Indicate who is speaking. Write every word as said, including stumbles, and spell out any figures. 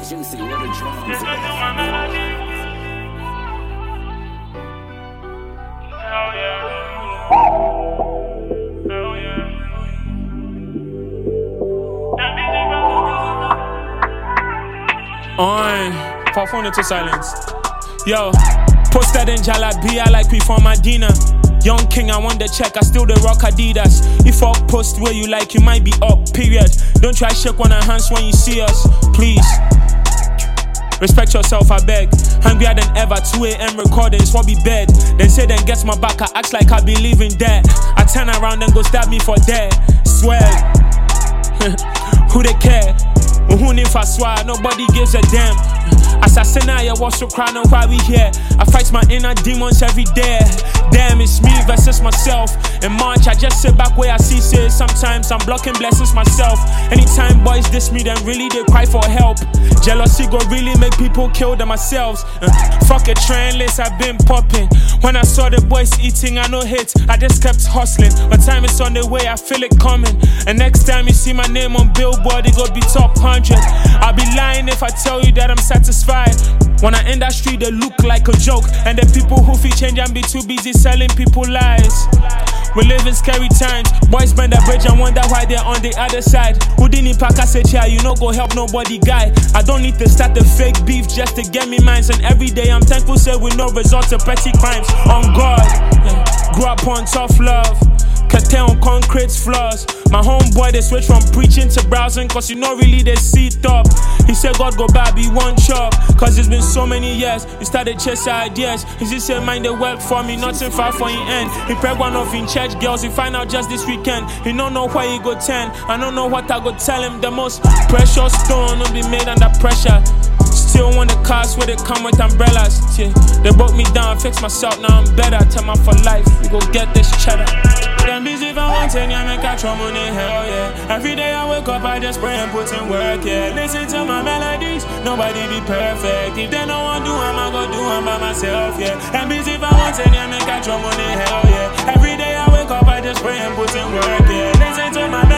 Speaker 1: Juicy, what a drums.
Speaker 2: Listen to my melody. Hell yeah. Hell yeah. On, pop phone into silence. Yo, posted in Jalabia like we from Medina. Young king, I want the check, I still the rock Adidas. If I post where you like, you might be up, period. Don't try shake on our hands when you see us, please. Respect yourself, I beg. Hungrier than ever, two a.m. recordings, what be bed. Then say then gets my back, I act like I believe in that. I turn around and go stab me for that. Swear. Who they care? Who if I swear, nobody gives a damn. Assassinate, I was so crying on why we here. I fight my inner demons every day. Damn, it's me versus myself. In March, I just sit back where I see say sometimes I'm blocking blessings myself. Anytime boys diss me, then really they cry for help. Jealousy go really make people kill themselves. Uh, fuck a train list, I've been popping. When I saw the boys eating, I no hate. I just kept hustling. But time is on the way, I feel it coming. And next time you see my name on Billboard, it go be top one hundred. I'll be lying if I tell you that I'm satisfied. When I end that street, they look like a joke. And the people who feel change and be too busy selling people lies. We live in scary times. Boys bend the bridge and wonder why they're on the other side. Who didn't pack a say chair, you know go help nobody guy. I don't need to start the fake beef just to get me mines. And every day I'm thankful say with no result to petty crimes. On God, yeah. Grew up on tough love. Curtail on concrete's flaws. My homeboy, they switch from preaching to browsing, cause you know really they sit up. He said God go back, be one chop. Cause it's been so many years, he started chasing ideas. He just said mind the work for me, nothing far for the end. He preg one off in church girls, he find out just this weekend. He don't know why he go ten, I don't know what I go tell him. The most precious stone will be made under pressure. Still want the cars where they come with umbrellas. Yeah, they broke me down, fix myself, now I'm better. Tell my for life, we go get this cheddar. Them busy if I want ten, yeah, make a trouble in hell, yeah. Every day I wake up, I just pray and put in work, yeah. Listen to my melodies, nobody be perfect. If they don't want to do them, I go do them by myself, yeah. Them busy if I want ten, yeah, make a trouble in hell, yeah. Every day I wake up, I just pray and put in work, yeah. Listen to my